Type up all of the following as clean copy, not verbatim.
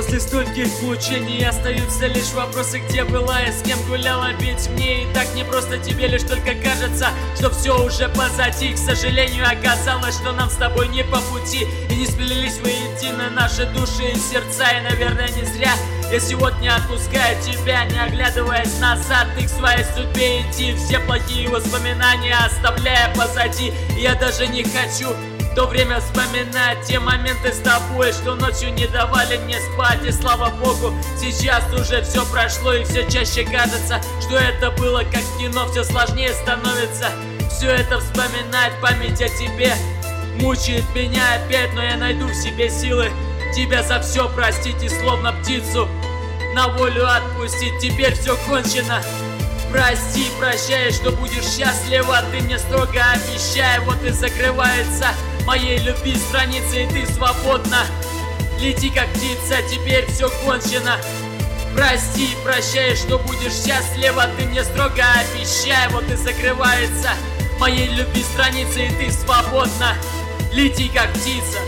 После стольких мучений остаются лишь вопросы, где была и с кем гуляла. Ведь мне и так не просто, тебе лишь только кажется, что все уже позади. К сожалению, оказалось, что нам с тобой не по пути, и не сплелись воедино наши души и сердца. И, наверное, не зря я сегодня отпускаю тебя, не оглядываясь назад. Ты к своей судьбе иди, все плохие воспоминания оставляя позади. И я даже не хочу в то время вспоминать те моменты с тобой, что ночью не давали мне спать. И слава богу, сейчас уже все прошло, и все чаще кажется, что это было как в кино. Все сложнее становится все это вспоминать. Память о тебе мучает меня опять, но я найду в себе силы тебя за все простить и словно птицу на волю отпустить. Теперь все кончено. Прости, прощай, что будешь счастлива. Ты мне строго обещай. Вот и закрывается моей любви страница, и ты свободна. Лети как птица, теперь все кончено. Прости, прощай, что будешь счастлива. Ты мне строго обещай. Вот и закрывается моей любви страница, и ты свободна. Лети как птица.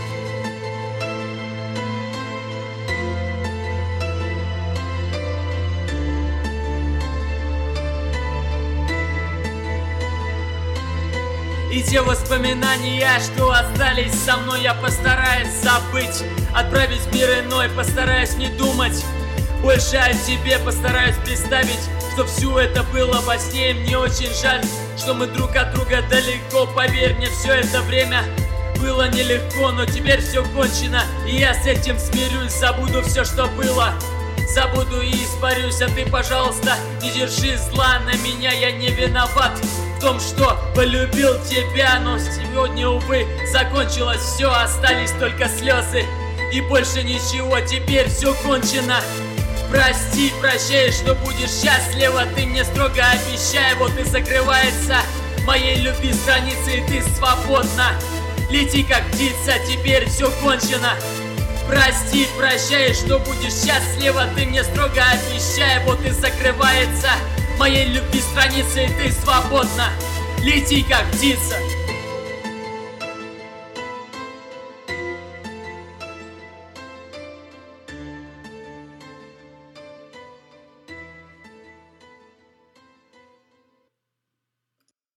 И те воспоминания, что остались со мной, я постараюсь забыть, отправить в мир иной. Постараюсь не думать больше о тебе, постараюсь представить, что все это было во сне. И мне очень жаль, что мы друг от друга далеко. Поверь мне, все это время было нелегко, но теперь все кончено, и я с этим смирюсь. Забуду все, что было, забуду и испарюсь. А ты, пожалуйста, не держи зла на меня, я не виноват в том, что полюбил тебя. Но сегодня, увы, закончилось все, остались только слезы и больше ничего. Теперь все кончено. Прости, прощай, что будешь счастлива. Ты мне строго обещай. Вот и закрывается моей любви страница, и ты свободна. Лети как птица, теперь все кончено. Прости, прощай, что будешь счастлива. Ты мне строго обещай. Вот и закрывается моей любви страница, и ты свободна. Лети как птица.